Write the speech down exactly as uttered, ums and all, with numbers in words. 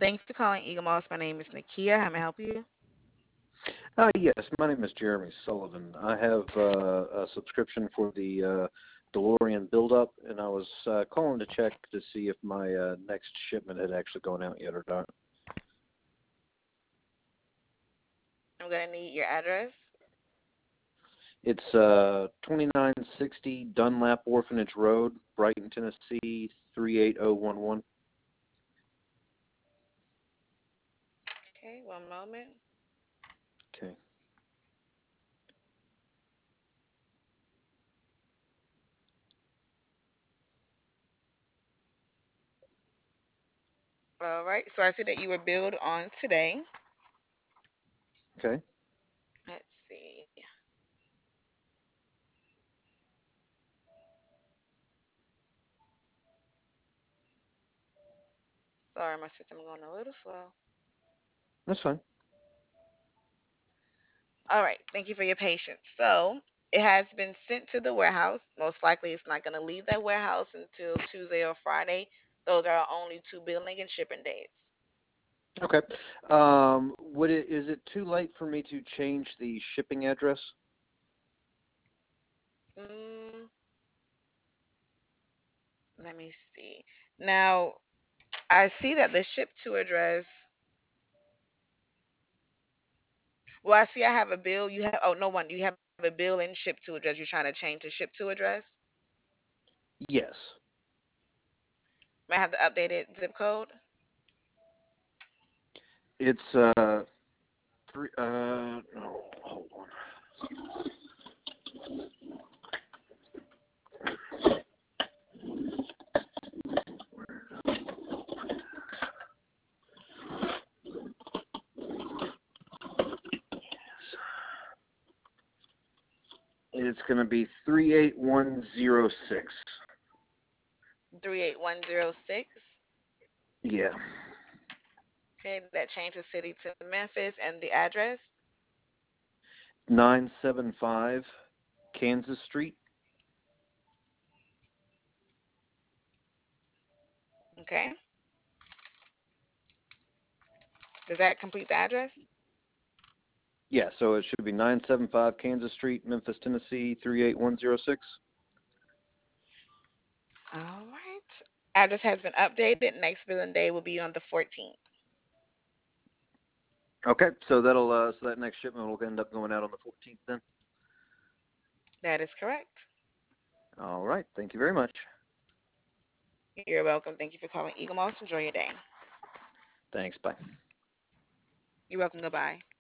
Thanks for calling Eagle Moss. My name is Nakia. How may I help you? Uh, yes, my name is Jeremy Sullivan. I have uh, a subscription for the uh, DeLorean build-up, and I was uh, calling to check to see if my uh, next shipment had actually gone out yet or not. I'm going to need your address. It's uh, twenty-nine sixty Dunlap Orphanage Road, Brighton, Tennessee, three eight zero one one. Okay, one moment. Okay. All right, so I see that you were billed on today. Okay. Let's see. Sorry, my system going a little slow. That's fine. All right, thank you for your patience. So it has been sent to the warehouse. Most likely it's not going to leave that warehouse until Tuesday or Friday. Those are only two billing and shipping days. Okay. Um, would it is it too late for me to change the shipping address? Mm, let me see. Now, I see that the ship to address. Well, I see I have a bill. You have, oh, no one. You have a bill and ship to address. You're trying to change the ship to address. Yes. May I have the updated zip code? It's uh three uh no, hold on. It's gonna be three eight one zero six. three eight one zero six. Yeah. Okay, that changes city to Memphis and the address. Nine seven five Kansas Street. Okay. Does that complete the address? Yeah, so it should be nine seven five Kansas Street, Memphis, Tennessee, three eight one zero six. All right. Address has been updated. Next billing day will be on the fourteenth. Okay, so that'll uh so that next shipment will end up going out on the fourteenth then. That is correct. All right, thank you very much. You're welcome. Thank you for calling Eagle Moss. Enjoy your day. Thanks, bye. You're welcome. Goodbye.